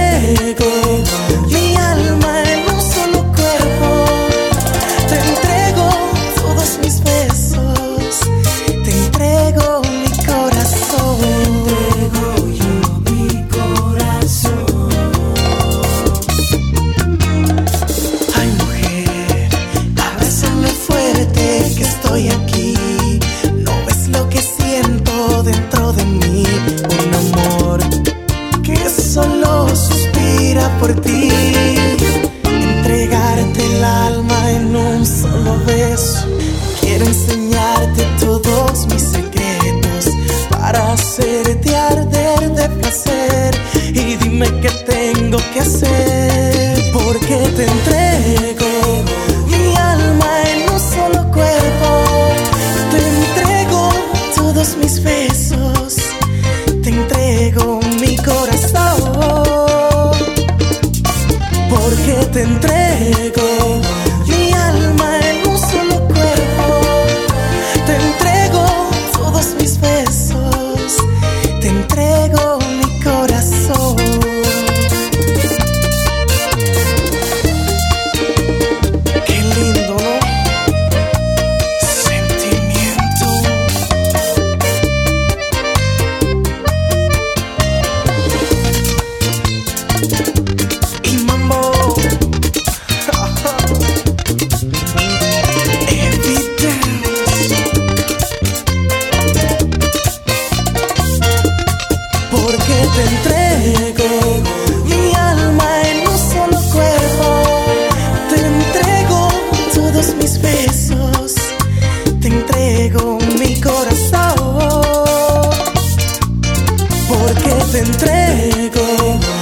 entrego mi alma en un solo cuerpo. Te entrego todos mis besos, te entrego mi corazón. Te entrego yo mi corazón. Ay, mujer, abrázame fuerte que estoy aquí. No ves lo que siento dentro de mí, un amor que solo suspira por ti. Entregarte el alma en un solo beso. Quiero enseñarte todos mis secretos para hacerte arder de placer. Y dime qué tengo que hacer, porque te entrego mi alma en un solo cuerpo. Te entrego todos mis besos, te entrego mi corazón, porque te entrego mi alma en un solo cuerpo. Te entrego todos mis besos, te entrego mi corazón. Qué lindo, ¿no? Sentimiento. Y mambo. Porque te entrego mi alma en un solo cuerpo. Te entrego todos mis besos, te entrego mi corazón. Porque te entrego